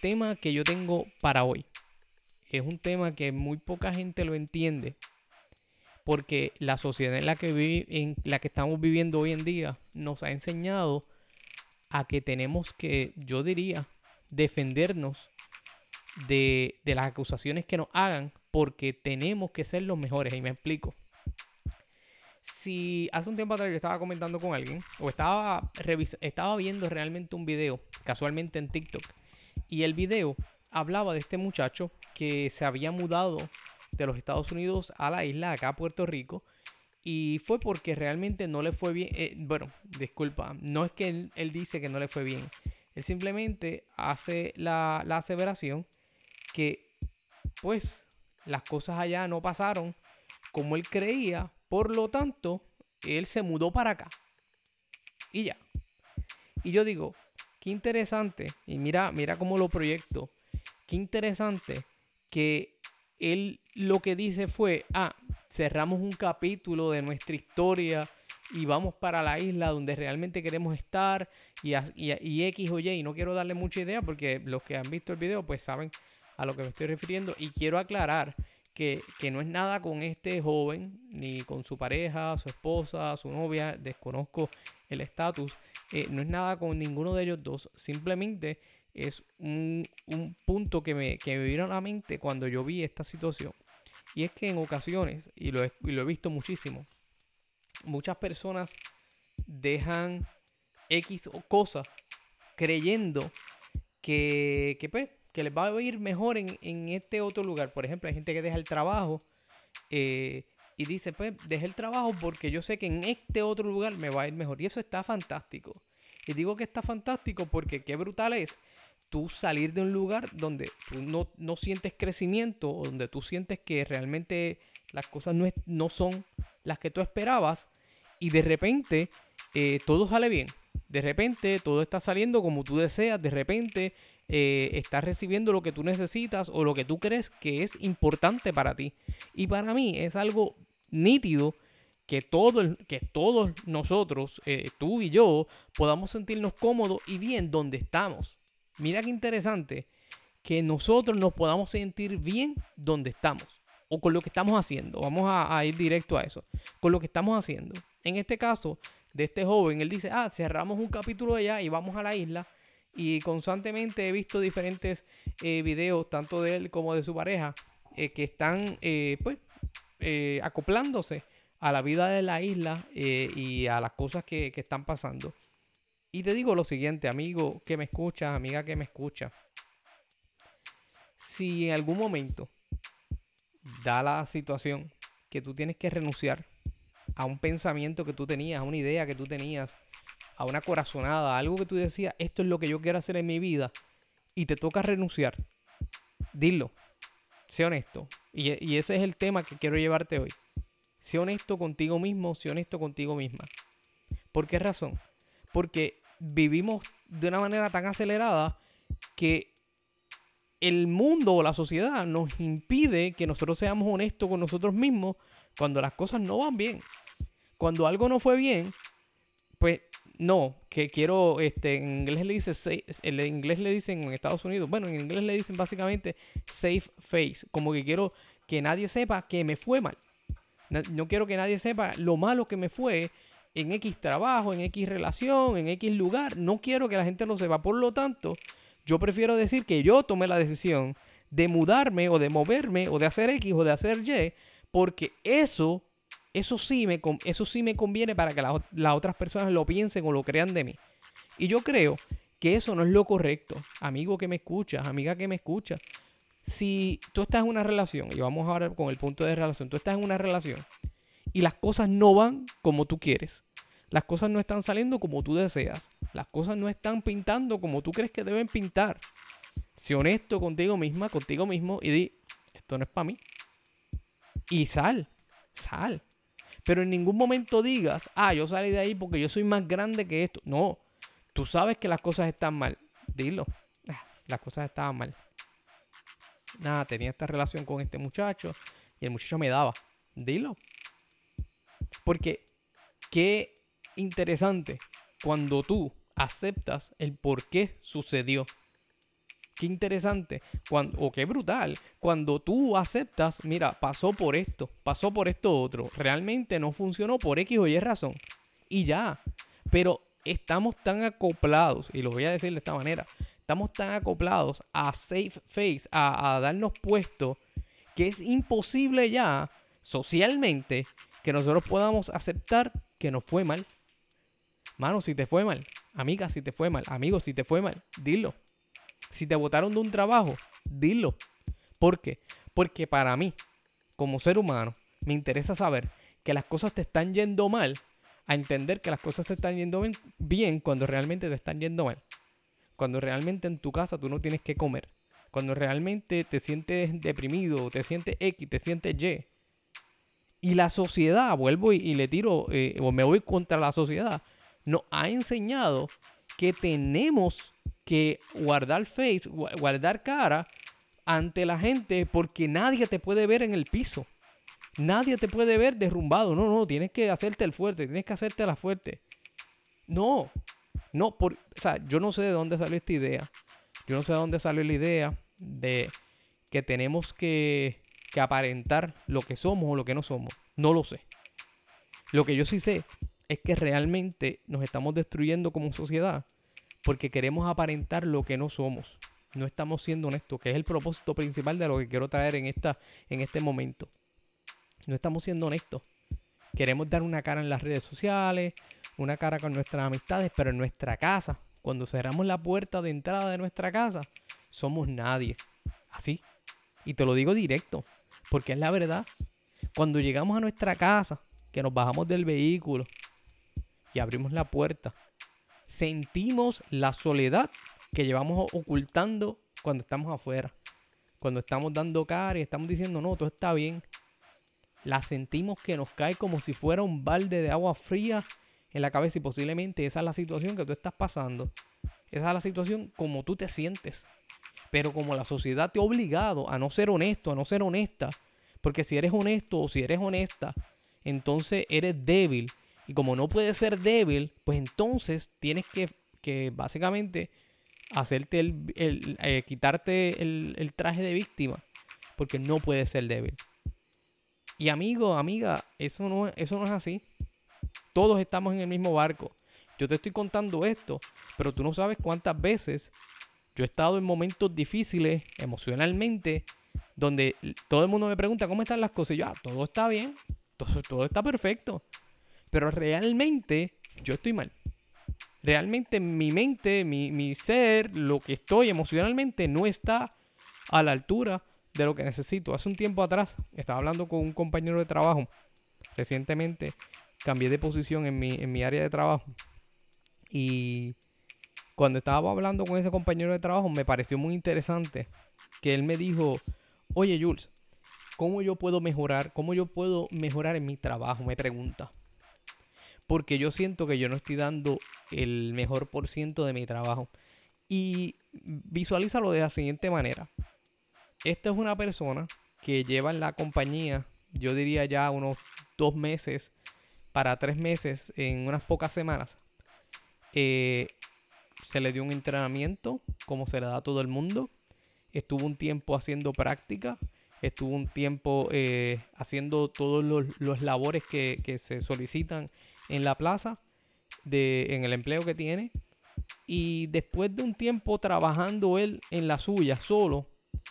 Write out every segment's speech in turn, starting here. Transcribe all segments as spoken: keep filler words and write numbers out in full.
tema que yo tengo para hoy es un tema que muy poca gente lo entiende, porque la sociedad en la que, vivi- en la que estamos viviendo hoy en día nos ha enseñado a que tenemos que, yo diría, defendernos de, de las acusaciones que nos hagan, porque tenemos que ser los mejores. Y me explico. Si hace un tiempo atrás yo estaba comentando con alguien, o estaba, revis- estaba viendo realmente un video, casualmente en TikTok, y el video hablaba de este muchacho que se había mudado de los Estados Unidos a la isla, acá a Puerto Rico, y fue porque realmente no le fue bien. Eh, bueno, disculpa, no es que él, él dice que no le fue bien. Él simplemente hace la, la aseveración que, pues, las cosas allá no pasaron como él creía. Por lo tanto, él se mudó para acá. Y ya. Y yo digo, qué interesante. Y mira, mira cómo lo proyecto. Qué interesante que él lo que dice fue, ah, cerramos un capítulo de nuestra historia y vamos para la isla donde realmente queremos estar y, y, y X o Y. Y no quiero darle mucha idea porque los que han visto el video pues saben a lo que me estoy refiriendo. Y quiero aclarar que, que no es nada con este joven, ni con su pareja, su esposa, su novia, desconozco el estatus. Eh, no es nada con ninguno de ellos dos, simplemente es un, un punto que me, que me vino a la mente cuando yo vi esta situación. Y es que en ocasiones, y lo he, y lo he visto muchísimo, muchas personas dejan X o cosas creyendo que, que, pues, que les va a ir mejor en, en este otro lugar. Por ejemplo, hay gente que deja el trabajo eh, y dice, pues, dejé el trabajo porque yo sé que en este otro lugar me va a ir mejor. Y eso está fantástico. Y digo que está fantástico porque qué brutal es tú salir de un lugar donde tú no, no sientes crecimiento, o donde tú sientes que realmente las cosas no, es, no son las que tú esperabas, y de repente eh, todo sale bien. De repente todo está saliendo como tú deseas, de repente eh, estás recibiendo lo que tú necesitas o lo que tú crees que es importante para ti. Y para mí es algo nítido que, todo el, que todos nosotros, eh, tú y yo, podamos sentirnos cómodos y bien donde estamos. Mira qué interesante que nosotros nos podamos sentir bien donde estamos o con lo que estamos haciendo. Vamos a, a ir directo a eso. Con lo que estamos haciendo. En este caso de este joven, él dice, ah, cerramos un capítulo allá y vamos a la isla. Y constantemente he visto diferentes eh, videos, tanto de él como de su pareja, eh, que están eh, pues eh, acoplándose a la vida de la isla eh, y a las cosas que, que están pasando. Y te digo lo siguiente, amigo que me escucha, amiga que me escucha. Si en algún momento da la situación que tú tienes que renunciar a un pensamiento que tú tenías, a una idea que tú tenías, a una corazonada, a algo que tú decías, esto es lo que yo quiero hacer en mi vida, y te toca renunciar, dilo, sé honesto. Y, y ese es el tema que quiero llevarte hoy. Sé honesto contigo mismo, sé honesto contigo misma. ¿Por qué razón? Porque vivimos de una manera tan acelerada que el mundo o la sociedad nos impide que nosotros seamos honestos con nosotros mismos cuando las cosas no van bien. Cuando algo no fue bien, pues no, que quiero, este, en inglés le dice, en inglés le dicen en Estados Unidos, bueno, en inglés le dicen básicamente safe face, como que quiero que nadie sepa que me fue mal. No quiero que nadie sepa lo malo que me fue en X trabajo, en X relación, en X lugar. No quiero que la gente lo sepa. Por lo tanto, yo prefiero decir que yo tomé la decisión de mudarme o de moverme o de hacer X o de hacer Y, porque eso, eso sí me, eso sí me conviene para que la, las otras personas lo piensen o lo crean de mí. Y yo creo que eso no es lo correcto. Amigo que me escuchas, amiga que me escuchas. Si tú estás en una relación, y vamos ahora con el punto de relación, tú estás en una relación y las cosas no van como tú quieres, las cosas no están saliendo como tú deseas, las cosas no están pintando como tú crees que deben pintar, sé honesto contigo misma, contigo mismo y di, esto no es para mí. Y sal, sal. Pero en ningún momento digas, ah, yo salí de ahí porque yo soy más grande que esto. No, tú sabes que las cosas están mal. Dilo, ah, las cosas estaban mal. Nada, tenía esta relación con este muchacho y el muchacho me daba. Dilo. Porque qué interesante cuando tú aceptas el por qué sucedió. qué interesante, cuando, o qué brutal, cuando tú aceptas, mira, pasó por esto, pasó por esto otro, realmente no funcionó por X o Y razón, y ya, pero estamos tan acoplados, y lo voy a decir de esta manera, estamos tan acoplados a safe face, a, a darnos puesto, que es imposible ya, socialmente, que nosotros podamos aceptar que nos fue mal. Mano, si te fue mal, amiga, si te fue mal, amigo, si te fue mal, dilo. Si te botaron de un trabajo, dilo. ¿Por qué? Porque para mí, como ser humano, me interesa saber que las cosas te están yendo mal, a entender que las cosas te están yendo bien cuando realmente te están yendo mal. Cuando realmente en tu casa tú no tienes que comer. Cuando realmente te sientes deprimido, te sientes X, te sientes Y. Y la sociedad, vuelvo y, y le tiro, eh, o me voy contra la sociedad, nos ha enseñado que tenemos que guardar face, guardar cara ante la gente porque nadie te puede ver en el piso. Nadie te puede ver derrumbado. No, no, tienes que hacerte el fuerte, tienes que hacerte la fuerte. No, no, por, o sea, yo no sé de dónde salió esta idea. Yo no sé de dónde salió la idea de que tenemos que, que aparentar lo que somos o lo que no somos. No lo sé. Lo que yo sí sé es que realmente nos estamos destruyendo como sociedad porque queremos aparentar lo que no somos. No estamos siendo honestos, que es el propósito principal de lo que quiero traer en, esta, en este momento. No estamos siendo honestos. Queremos dar una cara en las redes sociales, una cara con nuestras amistades, pero en nuestra casa, cuando cerramos la puerta de entrada de nuestra casa, somos nadie. Así. Y te lo digo directo, porque es la verdad. Cuando llegamos a nuestra casa, que nos bajamos del vehículo y abrimos la puerta, sentimos la soledad que llevamos ocultando cuando estamos afuera. Cuando estamos dando cara y estamos diciendo, no, todo está bien. La sentimos que nos cae como si fuera un balde de agua fría en la cabeza y posiblemente esa es la situación que tú estás pasando. Esa es la situación como tú te sientes. Pero como la sociedad te ha obligado a no ser honesto, a no ser honesta, porque si eres honesto o si eres honesta, entonces eres débil. Y como no puedes ser débil, pues entonces tienes que, que básicamente hacerte el, el eh, quitarte el, el traje de víctima, porque no puedes ser débil. Y amigo, amiga, eso no, eso no es así. Todos estamos en el mismo barco. Yo te estoy contando esto, pero tú no sabes cuántas veces yo he estado en momentos difíciles emocionalmente, donde todo el mundo me pregunta cómo están las cosas. Y yo, ah, todo está bien, todo, todo está perfecto. Pero realmente yo estoy mal. Realmente mi mente, mi, mi ser, lo que estoy emocionalmente no está a la altura de lo que necesito. Hace un tiempo atrás estaba hablando con un compañero de trabajo. Recientemente cambié de posición en mi, en mi área de trabajo. Y cuando estaba hablando con ese compañero de trabajo me pareció muy interesante que él me dijo, oye Jules, ¿cómo yo puedo mejorar? ¿Cómo yo puedo mejorar en mi trabajo? Me pregunta. Porque yo siento que yo no estoy dando el mejor por ciento de mi trabajo. Y visualízalo de la siguiente manera. Esta es una persona que lleva en la compañía, yo diría ya unos dos meses para tres meses, en unas pocas semanas. Eh, se le dio un entrenamiento, como se le da a todo el mundo. Estuvo un tiempo haciendo práctica. Estuvo un tiempo eh, haciendo todos los, los labores que, que se solicitan en la plaza, de, en el empleo que tiene. Y después de un tiempo trabajando él en la suya solo,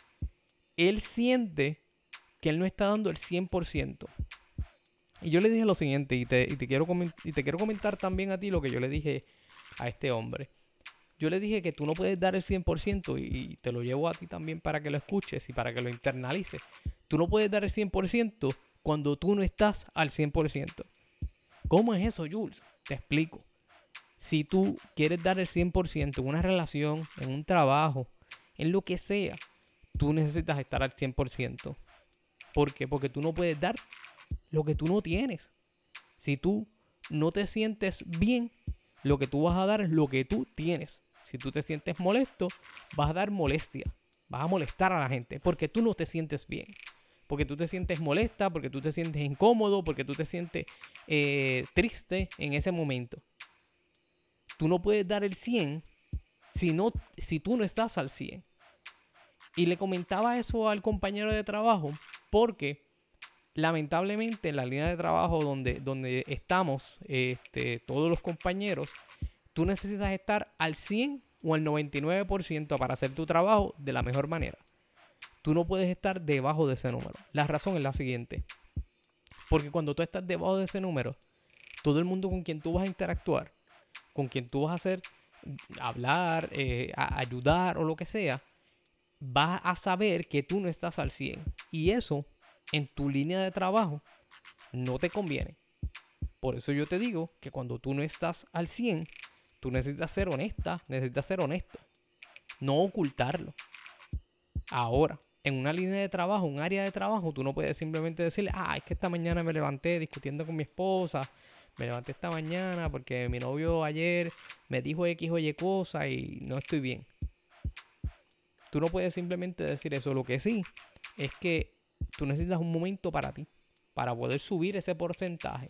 él siente que él no está dando el cien por ciento. Y yo le dije lo siguiente, y te, y te quiero coment- y te quiero comentar también a ti lo que yo le dije a este hombre. Yo le dije que tú no puedes dar el cien por ciento y, y te lo llevo a ti también para que lo escuches y para que lo internalices. Tú no puedes dar el cien por ciento cuando tú no estás al cien por ciento. ¿Cómo es eso, Jules? Te explico. Si tú quieres dar el cien por ciento en una relación, en un trabajo, en lo que sea, tú necesitas estar al cien por ciento. ¿Por qué? Porque tú no puedes dar lo que tú no tienes. Si tú no te sientes bien, lo que tú vas a dar es lo que tú tienes. Si tú te sientes molesto, vas a dar molestia. Vas a molestar a la gente porque tú no te sientes bien. Porque tú te sientes molesta, porque tú te sientes incómodo, porque tú te sientes eh, triste en ese momento. Tú no puedes dar el cien si, no, si tú no estás al cien. Y le comentaba eso al compañero de trabajo porque lamentablemente en la línea de trabajo donde, donde estamos, este, todos los compañeros, tú necesitas estar al cien o al noventa y nueve por ciento para hacer tu trabajo de la mejor manera. Tú no puedes estar debajo de ese número. La razón es la siguiente. Porque cuando tú estás debajo de ese número, todo el mundo con quien tú vas a interactuar, con quien tú vas a hacer, hablar, eh, a ayudar o lo que sea, vas a saber que tú no estás al cien. Y eso, en tu línea de trabajo, no te conviene. Por eso yo te digo que cuando tú no estás al cien, tú necesitas ser honesta, necesitas ser honesto. No ocultarlo. Ahora, en una línea de trabajo, un área de trabajo, tú no puedes simplemente decirle, ah, es que esta mañana me levanté discutiendo con mi esposa, me levanté esta mañana porque mi novio ayer me dijo X o Y cosa y no estoy bien. Tú no puedes simplemente decir eso. Lo que sí es que tú necesitas un momento para ti, para poder subir ese porcentaje.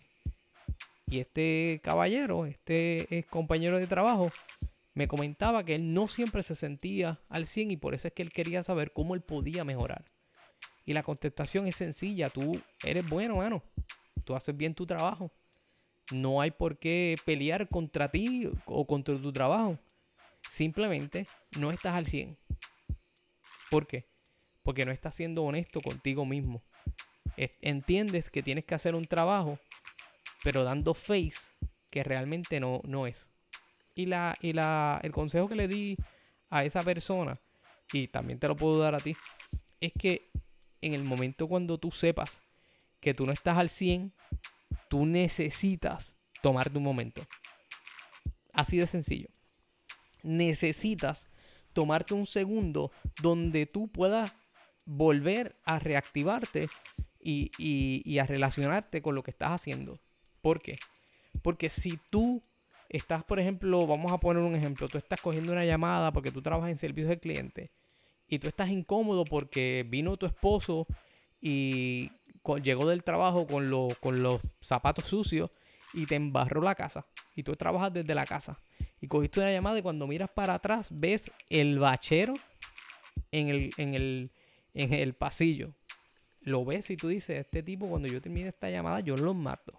Y este caballero, este eh, compañero de trabajo, me comentaba que él no siempre se sentía al cien y por eso es que él quería saber cómo él podía mejorar. Y la contestación es sencilla. Tú eres bueno, mano. Tú haces bien tu trabajo. No hay por qué pelear contra ti o contra tu trabajo. Simplemente no estás al cien. ¿Por qué? Porque no estás siendo honesto contigo mismo. Entiendes que tienes que hacer un trabajo, pero dando face que realmente no, no es. Y, la, y la, el consejo que le di a esa persona, y también te lo puedo dar a ti, es que en el momento cuando tú sepas que tú no estás al cien, tú necesitas tomarte un momento. Así de sencillo. Necesitas tomarte un segundo donde tú puedas volver a reactivarte y, y, y a relacionarte con lo que estás haciendo. ¿Por qué? Porque si tú estás, por ejemplo, vamos a poner un ejemplo, tú estás cogiendo una llamada porque tú trabajas en servicio al cliente y tú estás incómodo porque vino tu esposo y con, llegó del trabajo con, lo, con los zapatos sucios y te embarró la casa y tú trabajas desde la casa y cogiste una llamada y cuando miras para atrás ves el bachero en el, en el, en el pasillo. Lo ves y tú dices, este tipo cuando yo termine esta llamada yo lo mato.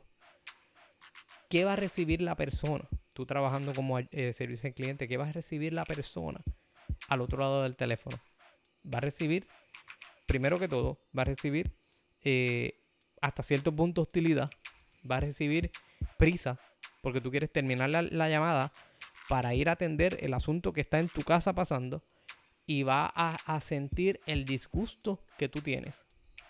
¿Qué va a recibir la persona? Tú trabajando como eh, servicio al cliente, ¿qué va a recibir la persona al otro lado del teléfono? Va a recibir, primero que todo, va a recibir eh, hasta cierto punto hostilidad. Va a recibir prisa, porque tú quieres terminar la, la llamada para ir a atender el asunto que está en tu casa pasando y va a, a sentir el disgusto que tú tienes.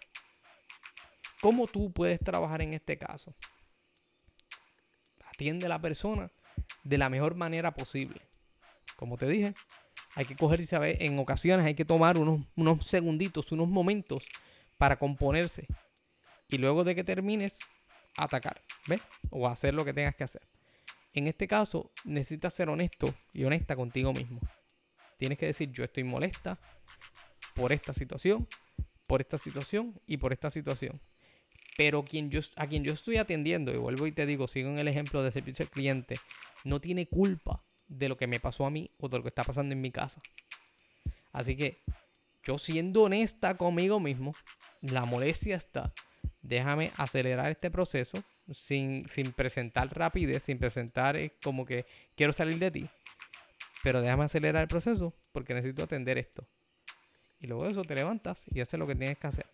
¿Cómo tú puedes trabajar en este caso? Atiende a la persona de la mejor manera posible. Como te dije, hay que coger y saber, en ocasiones hay que tomar unos, unos segunditos, unos momentos para componerse. Y luego de que termines, atacar, ¿ves? O hacer lo que tengas que hacer. En este caso, necesitas ser honesto y honesta contigo mismo. Tienes que decir, yo estoy molesta por esta situación, por esta situación y por esta situación. Pero quien yo, a quien yo estoy atendiendo, y vuelvo y te digo, sigo en el ejemplo de servicio al cliente, no tiene culpa de lo que me pasó a mí o de lo que está pasando en mi casa. Así que yo siendo honesta conmigo mismo, la molestia está. Déjame acelerar este proceso sin, sin presentar rapidez, sin presentar eh, como que quiero salir de ti. Pero déjame acelerar el proceso porque necesito atender esto. Y luego de eso te levantas y haces lo que tienes que hacer.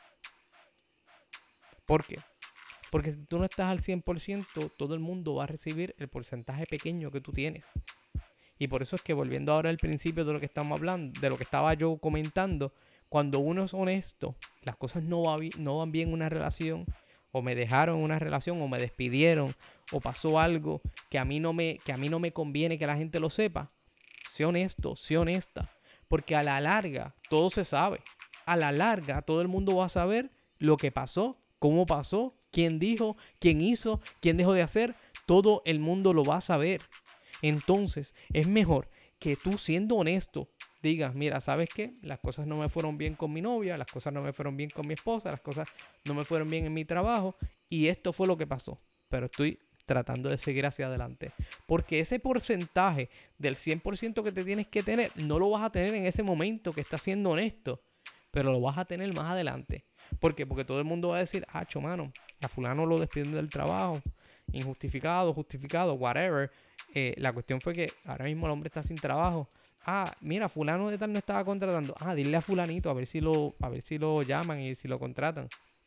¿Por qué? Porque si tú no estás al cien por ciento, todo el mundo va a recibir el porcentaje pequeño que tú tienes. Y por eso es que volviendo ahora al principio de lo que estamos hablando, de lo que estaba yo comentando, cuando uno es honesto, las cosas no, va bien, no van bien en una relación, o me dejaron en una relación, o me despidieron, o pasó algo que a mí no me, que a mí no me conviene que la gente lo sepa. Sé honesto, sé honesta. Porque a la larga todo se sabe. A la larga todo el mundo va a saber lo que pasó, cómo pasó, quién dijo, quién hizo, quién dejó de hacer. Todo el mundo lo va a saber. Entonces es mejor que tú siendo honesto digas, mira, ¿sabes qué? Las cosas no me fueron bien con mi novia, las cosas no me fueron bien con mi esposa, las cosas no me fueron bien en mi trabajo y esto fue lo que pasó. Pero estoy tratando de seguir hacia adelante. Porque ese porcentaje del cien por ciento que te tienes que tener, no lo vas a tener en ese momento que estás siendo honesto, pero lo vas a tener más adelante. ¿Por qué? Porque todo el mundo va a decir, ah, mano, a fulano lo despiden del trabajo, injustificado, justificado, whatever. Eh, la cuestión fue que ahora mismo el hombre está sin trabajo. Ah, mira, fulano de tal no estaba contratando. Ah, dile a fulanito a ver si lo, a ver si lo llaman y si lo contratan.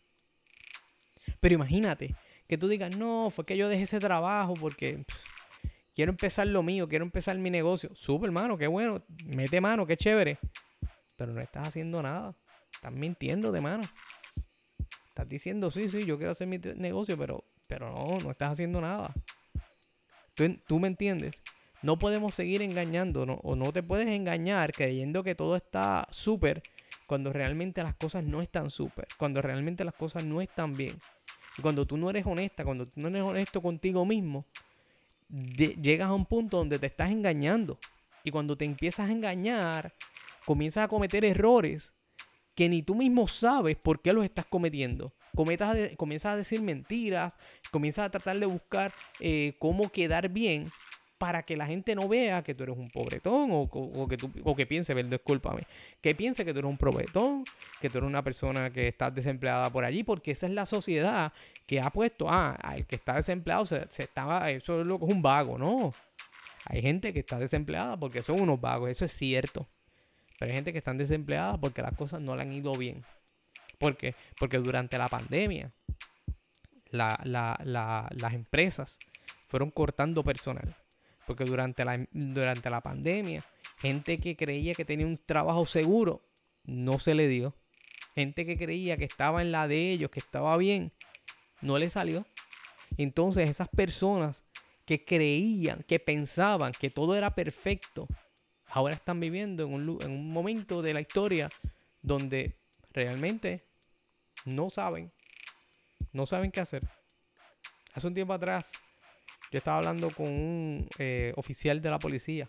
Pero imagínate que tú digas, no, fue que yo dejé ese trabajo porque pff, quiero empezar lo mío, quiero empezar mi negocio. Súper, mano, qué bueno, mete mano, qué chévere. Pero no estás haciendo nada. Estás mintiendo de mano. Estás diciendo, sí, sí, yo quiero hacer mi negocio, pero, pero no, no estás haciendo nada. ¿Tú, tú me entiendes? No podemos seguir engañando, ¿no? O no te puedes engañar creyendo que todo está súper cuando realmente las cosas no están súper. Cuando realmente las cosas no están bien. Y cuando tú no eres honesta, cuando tú no eres honesto contigo mismo, de, llegas a un punto donde te estás engañando. Y cuando te empiezas a engañar, comienzas a cometer errores que ni tú mismo sabes por qué los estás cometiendo. Cometas a comienzas a decir mentiras, comienzas a tratar de buscar eh, cómo quedar bien para que la gente no vea que tú eres un pobretón o, o, o que, tú, o que piense, perdón, discúlpame, que piense que tú eres un pobretón, que tú eres una persona que está desempleada por allí, porque esa es la sociedad que ha puesto, ah, el que está desempleado se, se estaba, eso es lo que es un vago, no. Hay gente que está desempleada porque son unos vagos, eso es cierto. Pero hay gente que están desempleada porque las cosas no le han ido bien. ¿Por qué? Porque durante la pandemia la, la, la, las empresas fueron cortando personal. Porque durante la, durante la pandemia, gente que creía que tenía un trabajo seguro, no se le dio. Gente que creía que estaba en la de ellos, que estaba bien, no le salió. Entonces esas personas que creían, que pensaban que todo era perfecto, ahora están viviendo en un, en un momento de la historia donde realmente no saben, no saben qué hacer. Hace un tiempo atrás, yo estaba hablando con un eh, oficial de la policía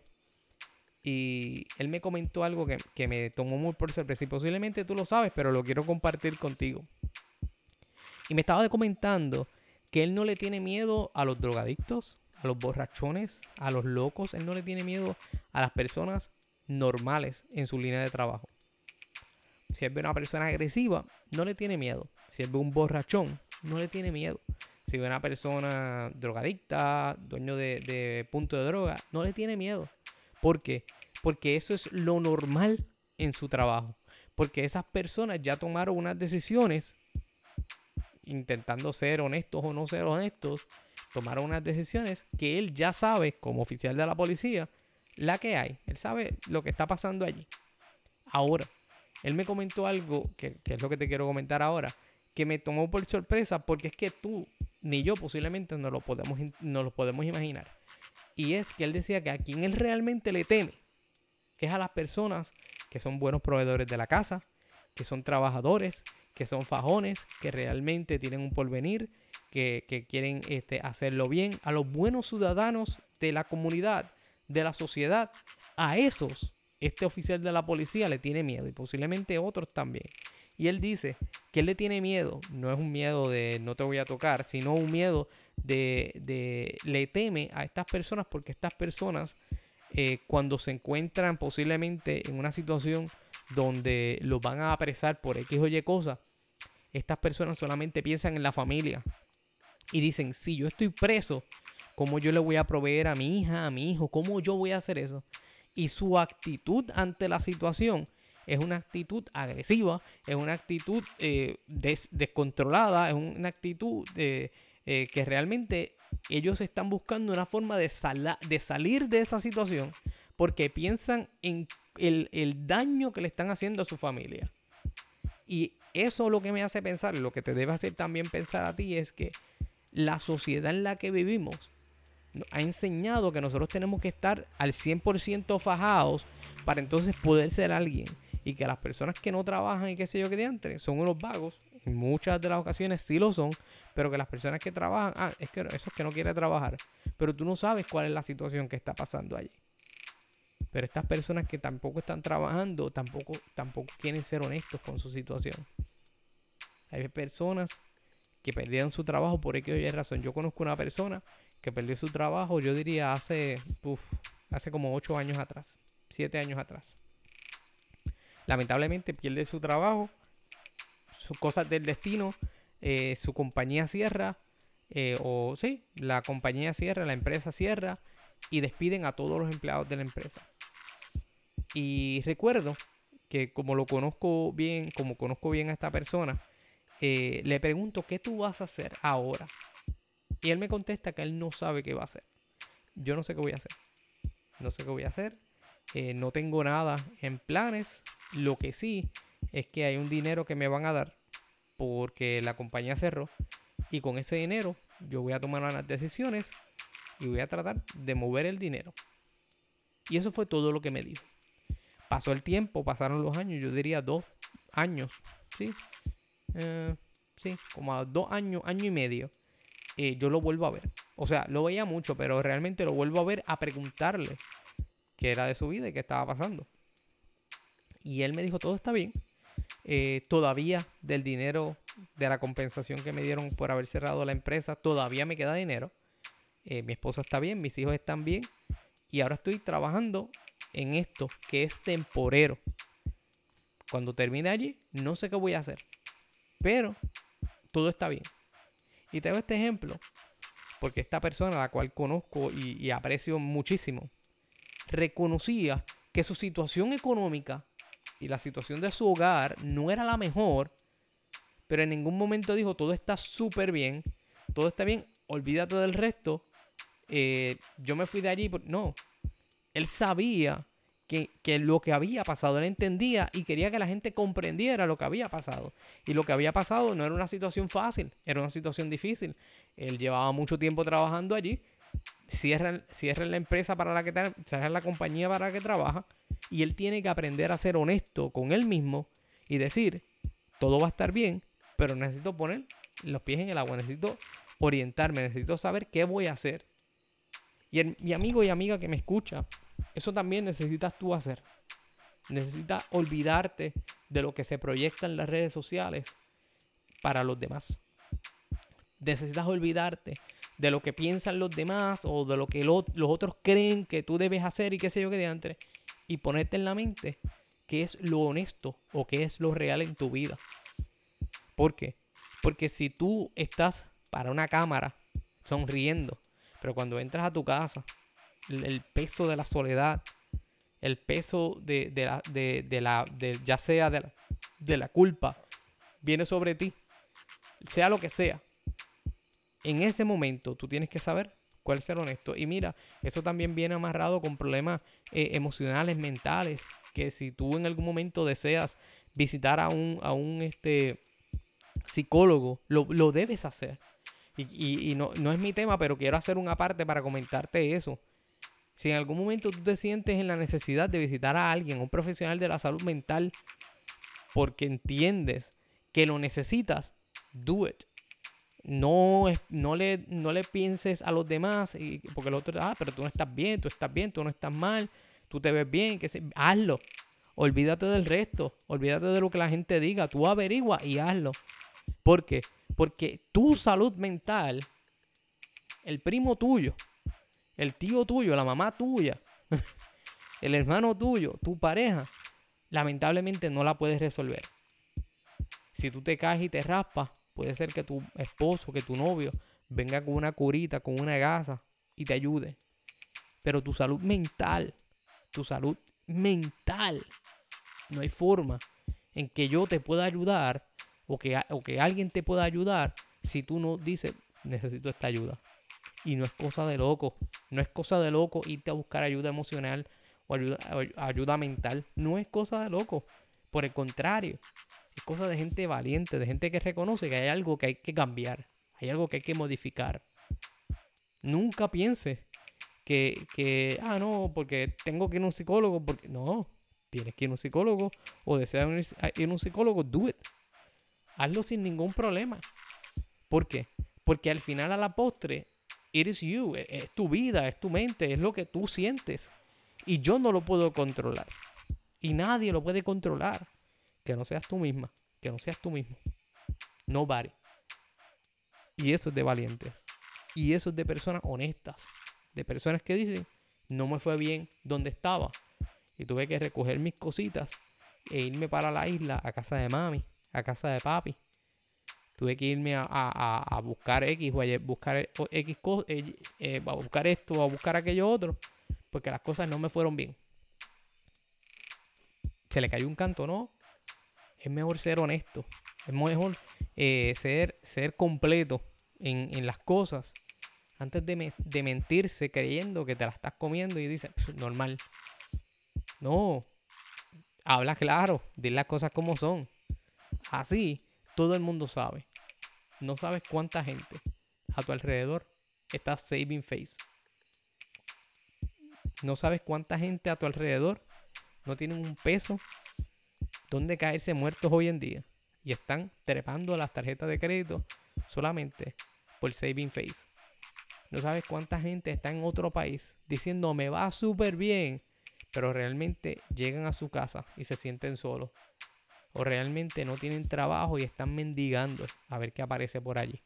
y él me comentó algo que, que me tomó muy por sorpresa y posiblemente tú lo sabes, pero lo quiero compartir contigo. Y me estaba comentando que él no le tiene miedo a los drogadictos, a los borrachones, a los locos. Él no le tiene miedo a las personas normales en su línea de trabajo. Si él ve una persona agresiva, no le tiene miedo. Si él ve un borrachón, no le tiene miedo. Si ve una persona drogadicta, dueño de, de punto de droga, no le tiene miedo. ¿Por qué? Porque eso es lo normal en su trabajo. Porque esas personas ya tomaron unas decisiones, intentando ser honestos o no ser honestos, tomaron unas decisiones que él ya sabe, como oficial de la policía, la que hay. Él sabe lo que está pasando allí. Ahora, él me comentó algo, que, que es lo que te quiero comentar ahora, que me tomó por sorpresa porque es que tú ni yo posiblemente no lo podemos, no lo podemos imaginar. Y es que él decía que a quien él realmente le teme es a las personas que son buenos proveedores de la casa, que son trabajadores, que son fajones, que realmente tienen un porvenir, que, que quieren este, hacerlo bien, a los buenos ciudadanos de la comunidad, de la sociedad. A esos, este oficial de la policía le tiene miedo y posiblemente otros también. Y él dice que él le tiene miedo, no es un miedo de no te voy a tocar, sino un miedo de, de le teme a estas personas porque estas personas eh, cuando se encuentran posiblemente en una situación donde los van a apresar por X o Y cosas, estas personas solamente piensan en la familia y dicen, si yo estoy preso, ¿cómo yo le voy a proveer a mi hija, a mi hijo? ¿Cómo yo voy a hacer eso? Y su actitud ante la situación es una actitud agresiva, es una actitud eh, des- descontrolada, es una actitud eh, eh, que realmente ellos están buscando una forma de, sala- de salir de esa situación porque piensan en el, el daño que le están haciendo a su familia. Y eso lo que me hace pensar, lo que te debe hacer también pensar a ti es que la sociedad en la que vivimos nos ha enseñado que nosotros tenemos que estar al cien por ciento fajados para entonces poder ser alguien. Y que las personas que no trabajan y qué sé yo qué diantre son unos vagos. En muchas de las ocasiones sí lo son. Pero que las personas que trabajan, ah, es que eso es que no quiere trabajar. Pero tú no sabes cuál es la situación que está pasando allí. Pero estas personas que tampoco están trabajando, tampoco, tampoco quieren ser honestos con su situación. Hay personas que perdieron su trabajo por X o Y razón. Yo conozco una persona que perdió su trabajo, yo diría hace, uf, hace como ocho años atrás, siete años atrás. Lamentablemente pierde su trabajo, sus cosas del destino, eh, su compañía cierra, eh, o sí, la compañía cierra, la empresa cierra y despiden a todos los empleados de la empresa. Y recuerdo que como lo conozco bien, como conozco bien a esta persona, eh, le pregunto, ¿qué tú vas a hacer ahora? Y él me contesta que él no sabe qué va a hacer. Yo no sé qué voy a hacer. No sé qué voy a hacer. Eh, no tengo nada en planes. Lo que sí es que hay un dinero que me van a dar porque la compañía cerró. Y con ese dinero yo voy a tomar unas decisiones y voy a tratar de mover el dinero. Y eso fue todo lo que me dijo. Pasó el tiempo, pasaron los años, yo diría dos años, ¿sí? Eh, sí, como a dos años, año y medio, eh, yo lo vuelvo a ver. O sea, lo veía mucho, pero realmente lo vuelvo a ver a preguntarle qué era de su vida y qué estaba pasando. Y él me dijo, todo está bien. Eh, todavía del dinero de la compensación que me dieron por haber cerrado la empresa, todavía me queda dinero. Eh, mi esposa está bien, mis hijos están bien. Y ahora estoy trabajando en esto que es temporero. Cuando termine allí, no sé qué voy a hacer. Pero todo está bien. Y te doy este ejemplo porque esta persona, la cual conozco y, y aprecio muchísimo, reconocía que su situación económica y la situación de su hogar no era la mejor, pero en ningún momento dijo, todo está súper bien, todo está bien, olvídate del resto, eh, yo me fui de allí. No, él sabía que, que lo que había pasado, él entendía y quería que la gente comprendiera lo que había pasado. Y lo que había pasado no era una situación fácil, era una situación difícil. Él llevaba mucho tiempo trabajando allí, cierran, cierran la empresa para la que tra- cierran la compañía para la que trabaja, y él tiene que aprender a ser honesto con él mismo y decir, todo va a estar bien, pero necesito poner los pies en el agua, necesito orientarme, necesito saber qué voy a hacer. Y el, mi amigo y amiga que me escucha, eso también necesitas tú hacer. Necesitas olvidarte de lo que se proyecta en las redes sociales para los demás. Necesitas olvidarte de lo que piensan los demás o de lo que lo, los otros creen que tú debes hacer y qué sé yo qué diantre, y ponerte en la mente qué es lo honesto o qué es lo real en tu vida. ¿Por qué? Porque si tú estás para una cámara sonriendo, pero cuando entras a tu casa, el, el peso de la soledad, el peso de, de la, de, de la de, ya sea de la, de la culpa, viene sobre ti, sea lo que sea. En ese momento tú tienes que saber cuál es ser honesto. Y mira, eso también viene amarrado con problemas eh, emocionales, mentales, que si tú en algún momento deseas visitar a un, a un este, psicólogo, lo, lo debes hacer. Y, y, y no, no es mi tema, pero quiero hacer una parte para comentarte eso. Si en algún momento tú te sientes en la necesidad de visitar a alguien, un profesional de la salud mental, porque entiendes que lo necesitas, do it. No, no, le, no le pienses a los demás, y, porque el otro, ah, pero tú no estás bien, tú estás bien, tú no estás mal, tú te ves bien, que se, hazlo. Olvídate del resto, olvídate de lo que la gente diga, tú averigua y hazlo. ¿Por qué? Porque tu salud mental, el primo tuyo, el tío tuyo, la mamá tuya, el hermano tuyo, tu pareja, lamentablemente no la puedes resolver. Si tú te caes y te raspas, puede ser que tu esposo, que tu novio venga con una curita, con una gasa y te ayude. Pero tu salud mental, tu salud mental, no hay forma en que yo te pueda ayudar o que, o que alguien te pueda ayudar si tú no dices, necesito esta ayuda. Y no es cosa de loco, no es cosa de loco irte a buscar ayuda emocional o ayuda, o ayuda mental. No es cosa de loco, por el contrario. Es cosa de gente valiente, de gente que reconoce que hay algo que hay que cambiar, hay algo que hay que modificar. Nunca pienses que, que ah, no, porque tengo que ir a un psicólogo, porque no, tienes que ir a un psicólogo o deseas ir a un psicólogo, do it. Hazlo sin ningún problema. ¿Por qué? Porque al final, a la postre, it is you, es, es tu vida, es tu mente, es lo que tú sientes. Y yo no lo puedo controlar. Y nadie lo puede controlar. Que no seas tú misma, que no seas tú mismo. Nobody. Y eso es de valientes. Y eso es de personas honestas. De personas que dicen, no me fue bien donde estaba. Y tuve que recoger mis cositas e irme para la isla, a casa de mami, a casa de papi. Tuve que irme a, a, a buscar X o a buscar X cosas, eh, eh, a buscar esto o a buscar aquello otro. Porque las cosas no me fueron bien. Se le cayó un canto, ¿no? Es mejor ser honesto. Es mejor eh, ser, ser completo en, en las cosas. Antes de, me, de mentirse creyendo que te la estás comiendo y dices, normal. No. Habla claro. Di las cosas como son. Así todo el mundo sabe. No sabes cuánta gente a tu alrededor está saving face. No sabes cuánta gente a tu alrededor no tienen un peso donde caerse muertos hoy en día. Y están trepando las tarjetas de crédito solamente por saving face. No sabes cuánta gente está en otro país diciendo me va súper bien. Pero realmente llegan a su casa y se sienten solos. O realmente no tienen trabajo y están mendigando a ver qué aparece por allí.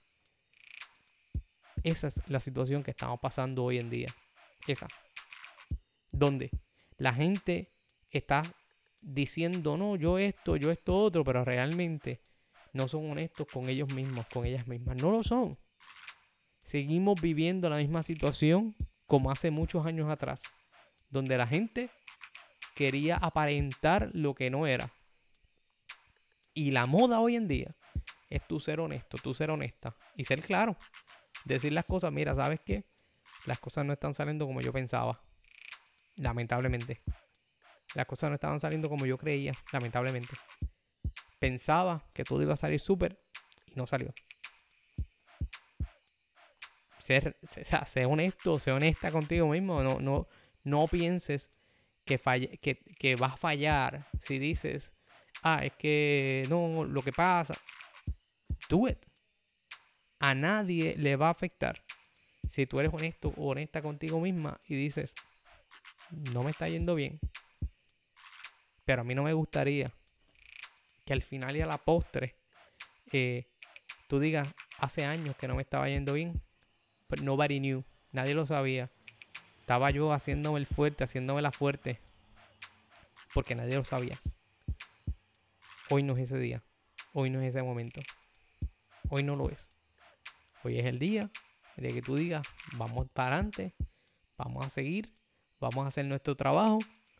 Esa es la situación que estamos pasando hoy en día. Esa. Donde la gente está diciendo, no, yo esto, yo esto otro, pero realmente no son honestos con ellos mismos, con ellas mismas. No lo son. Seguimos viviendo la misma situación como hace muchos años atrás. Donde la gente quería aparentar lo que no era. Y la moda hoy en día es tú ser honesto, tú ser honesta y ser claro. Decir las cosas, mira, ¿sabes qué? Las cosas no están saliendo como yo pensaba. Lamentablemente. Las cosas no estaban saliendo como yo creía, lamentablemente. Pensaba que todo iba a salir súper y no salió. Ser, ser, ser honesto, ser honesta contigo mismo. No, no, no pienses que, falle, que, que vas a fallar si dices... Ah, es que no, lo que pasa. Do it. A nadie le va a afectar. Si tú eres honesto o honesta contigo misma y dices, no me está yendo bien. Pero a mí no me gustaría que al final y a la postre eh, tú digas, hace años que no me estaba yendo bien. But nobody knew. Nadie lo sabía. Estaba yo haciéndome el fuerte, haciéndome la fuerte. Porque nadie lo sabía. Hoy no es ese día. Hoy no es ese momento. Hoy no lo es. Hoy es el día de que tú digas, vamos para adelante, vamos a seguir, vamos a hacer nuestro trabajo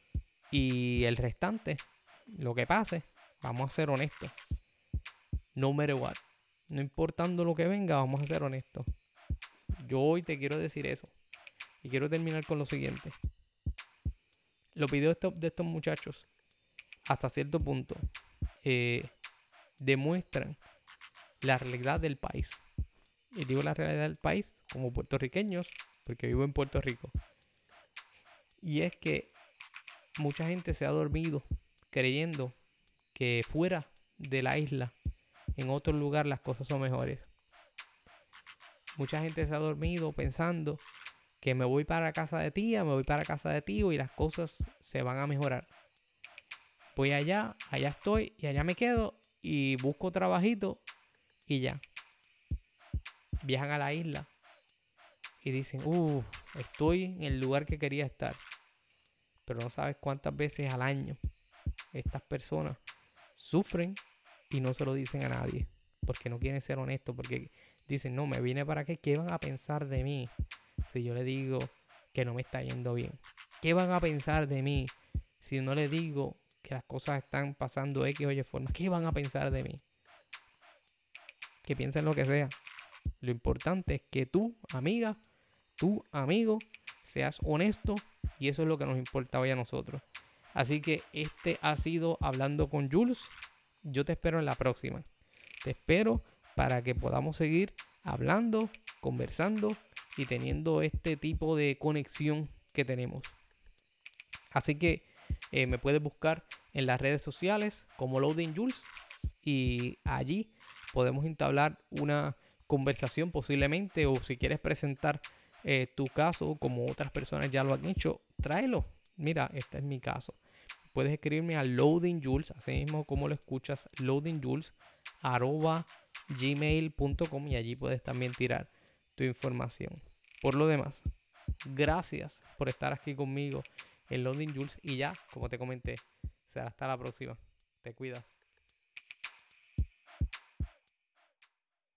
y el restante, lo que pase, vamos a ser honestos. No matter what. No importando lo que venga, vamos a ser honestos. Yo hoy te quiero decir eso. Y quiero terminar con lo siguiente. Los videos de estos muchachos, hasta cierto punto, eh, demuestran la realidad del país. Y digo la realidad del país como puertorriqueños, porque vivo en Puerto Rico. Y es que mucha gente se ha dormido creyendo que fuera de la isla, en otro lugar, las cosas son mejores. Mucha gente se ha dormido pensando que me voy para casa de tía, me voy para casa de tío y las cosas se van a mejorar. Voy allá, allá estoy y allá me quedo y busco trabajito y ya. Viajan a la isla y dicen, uff, estoy en el lugar que quería estar. Pero no sabes cuántas veces al año estas personas sufren y no se lo dicen a nadie. Porque no quieren ser honestos, porque dicen, no, me vine para qué, ¿qué van a pensar de mí si yo le digo que no me está yendo bien? ¿Qué van a pensar de mí si no le digo que las cosas están pasando X o Y forma? ¿Qué van a pensar de mí? Que piensen lo que sea. Lo importante es que tú, amiga, tú, amigo, seas honesto y eso es lo que nos importa hoy a nosotros. Así que este ha sido Hablando con Jules. Yo te espero en la próxima. Te espero para que podamos seguir hablando, conversando y teniendo este tipo de conexión que tenemos. Así que eh, me puedes buscar en las redes sociales como Loading Jules y allí podemos entablar una conversación posiblemente, o si quieres presentar eh, tu caso como otras personas ya lo han hecho, tráelo. Mira, este es mi caso. Puedes escribirme a Loading Jules, así mismo como lo escuchas, Loading Jules, arroba gmail punto com y allí puedes también tirar tu información. Por lo demás, gracias por estar aquí conmigo en Loading Jules y ya, como te comenté, será hasta la próxima. Te cuidas.